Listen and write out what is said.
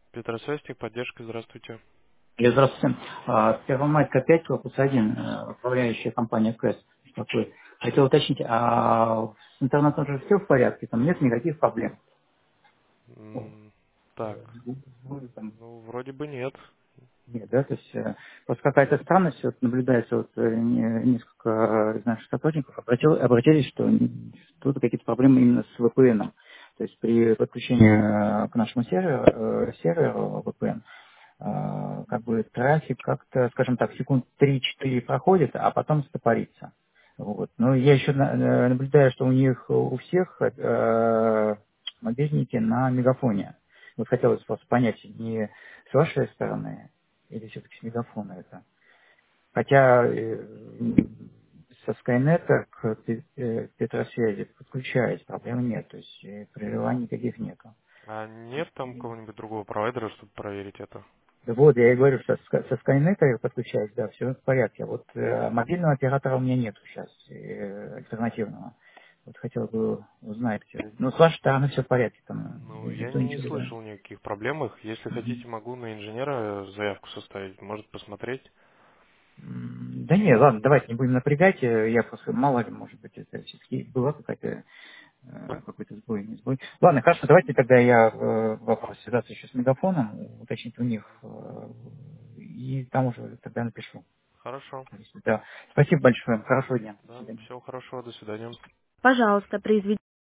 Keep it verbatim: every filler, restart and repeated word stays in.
Петросвязь, техподдержка, здравствуйте. Или здравствуйте. А, Первомайская пять, корпус один, э, управляющая компания КЭС. Такой. Хотел уточнить, а с интернетом же все в порядке, там нет никаких проблем? О, М, э, Так, ну, там ну, вроде бы нет. нет, да, то есть э, просто какая-то странность вот, наблюдается, вот э, не- несколько из наших сотрудников обратил- обратились, что н- тут какие-то проблемы именно с V P N. То есть при подключении э, к нашему серверу, э, серверу V P N а, как бы трафик как-то, скажем так, секунд три-четыре проходит, а потом стопорится. Вот. Но я еще на- э, наблюдаю, что у них у всех э, мобильники на мегафоне. Вот хотелось просто понять, не с вашей стороны или все-таки с мегафона это. Хотя э, со Скайнета к Пе- э, Петросвязи подключаясь, проблем нет, то есть э, прерываний никаких нету. А нет там какого-нибудь другого провайдера, чтобы проверить это? Да вот, я и говорю, что со, со Skynet я подключаюсь, да, все в порядке. Вот э, мобильного оператора у меня нет сейчас, э, альтернативного. Вот хотел бы узнать. э, Ну, с вашей стороны все в порядке, там Ну, э, я никто не ничего не говорит. слышал никаких проблемах. Если Мгм. хотите, могу на инженера заявку составить. Может посмотреть. М, Да не, ладно, давайте не будем напрягать. э, Я просто, мало ли, может быть, это все-таки была какая-то э, какой-то сбой, не сбой. Ладно, хорошо, давайте тогда я э, вопрос связаться еще с мегафоном, уточнить у них, э, и там уже тогда напишу. Хорошо. Да. Спасибо большое. Хорошего дня. До Да, свидания. всего хорошего, до свидания. Пожалуйста, произведите